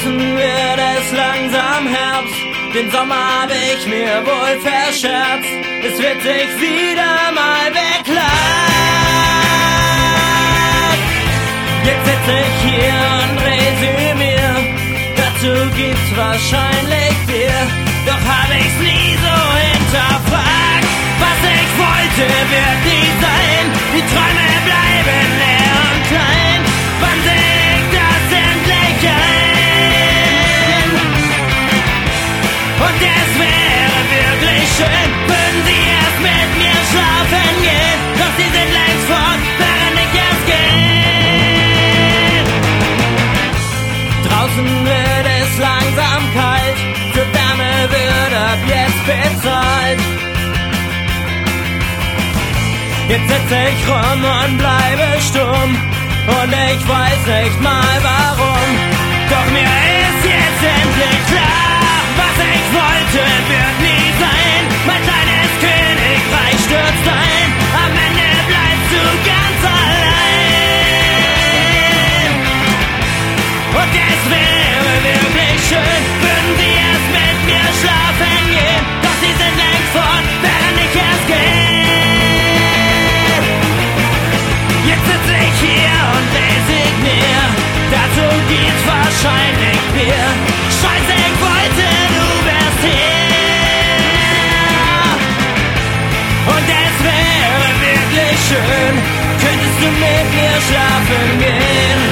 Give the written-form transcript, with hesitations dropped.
Draußen wird es langsam Herbst, den Sommer hab ich mir wohl verscherzt. Es wird sich wieder mal beklärt. Jetzt sitz ich hier und resümier, dazu gibt's wahrscheinlich Bier. Doch hab ich's nie so hinterfragt. Was ich wollte, wird nie sein. Die Träume bleiben leer und klein. Wann seh ich das endlich ein? Und es wäre wirklich schön, würden sie erst mit mir schlafen gehen. Doch sie sind längst fort, während ich erst gehe. Draußen wird es langsam kalt, für Wärme wird ab jetzt bezahlt. Jetzt sitz ich rum und bleibe stumm, und ich weiß nicht mal warum. Doch mir ist jetzt endlich klar, was ich wollte, wird nie sein. Mein kleines Königreich stürzt ein, am Ende bleibst du ganz allein. Und es wäre wirklich schön, würden sie erst mit mir schlafen gehen. Doch sie sind längst fort, während ich erst gehe. Jetzt sitz ich hier und resignier, dazu gibt's wahrscheinlich Bier. Scheiße, ich wollte, du wärst hier. Und es wäre wirklich schön, könntest du mit mir schlafen gehen.